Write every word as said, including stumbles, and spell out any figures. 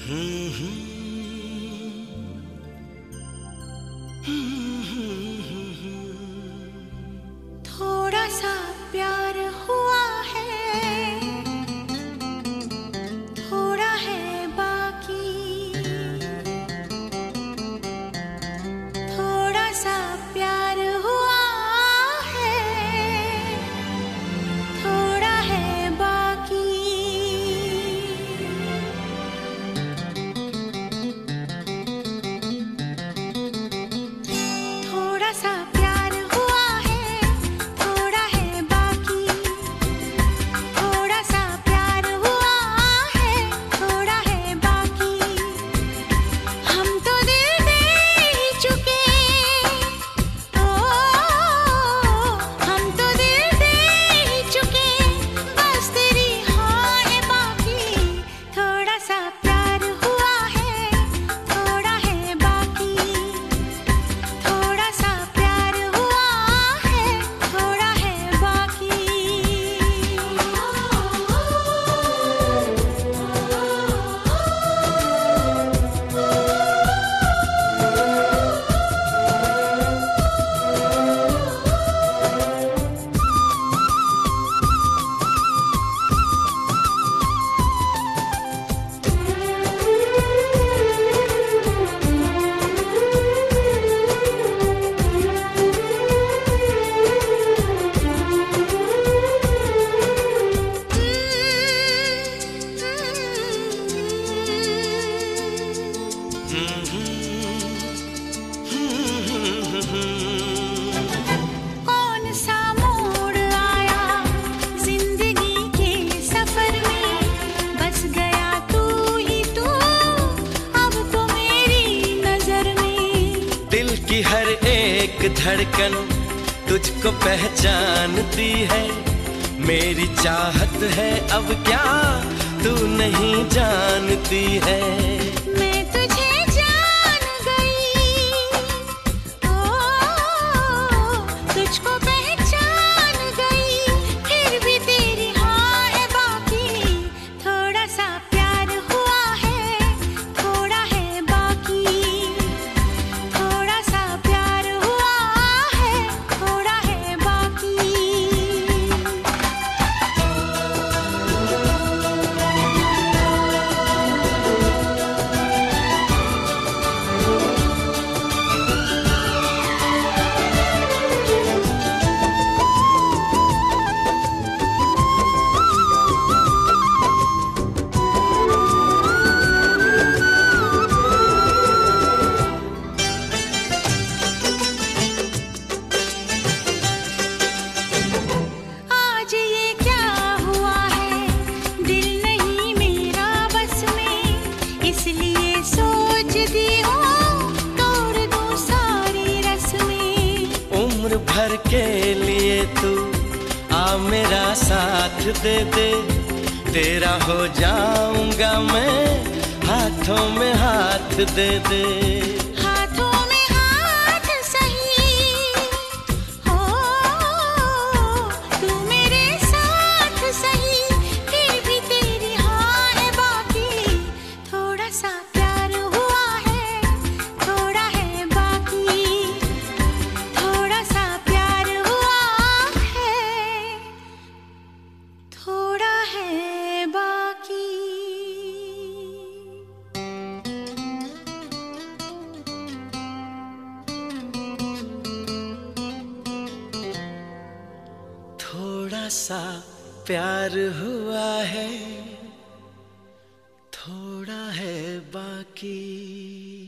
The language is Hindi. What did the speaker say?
थोड़ा सा प्यार हुआ है, थोड़ा है बाकी। थोड़ा सा प्यार हुआ है, थोड़ा है बाकी। थोड़ा सा प्यार हुआ है, थोड़ा है बाकी। थोड़ा सा प्यार हुआ है, थोड़ा है बाकी। हम तो दिल दे ही चुके, ओ हम तो दिल दे ही चुके, बस तेरी हाँ है बाकी। थोड़ा सा प्यार हुआ है, थोड़ा है बाकी। थोड़ा सा प्यार हुआ है, थोड़ा है बाकी। कौन सा मोड़ आया जिंदगी के सफर में, बस गया तू ही तू अब तो मेरी नजर में। दिल की हर एक धड़कन तुझको पहचानती है। मेरी चाहत है अब क्या तू नहीं जानती है। मैं तुझे जान गई, ओ तुझको पहचान गई, फिर भी तेरी हाँ है बाकी। थोड़ा सा प्यार हुआ है, थोड़ा है बाकी। थोड़ा सा प्यार हुआ है, थोड़ा है बाकी। आज ये क्या हुआ है, दिल नहीं मेरा बस में, इसलिए सोचती हूँ तोड़ दूँ सारी रस्में। उम्र भर के लिए तू आ मेरा साथ दे दे। तेरा हो जाऊंगा मैं, हाथों में हाथ दे दे। हाथों में हाथ सही हो, तू मेरे साथ सही, फिर भी तेरी हाँ है बाकी। थोड़ा सा प्यार हुआ है, थोड़ा है बाकी। थोड़ा सा प्यार हुआ है, थोड़ा है बाकी। थोड़ा सा प्यार हुआ है, थोड़ा है बाकी।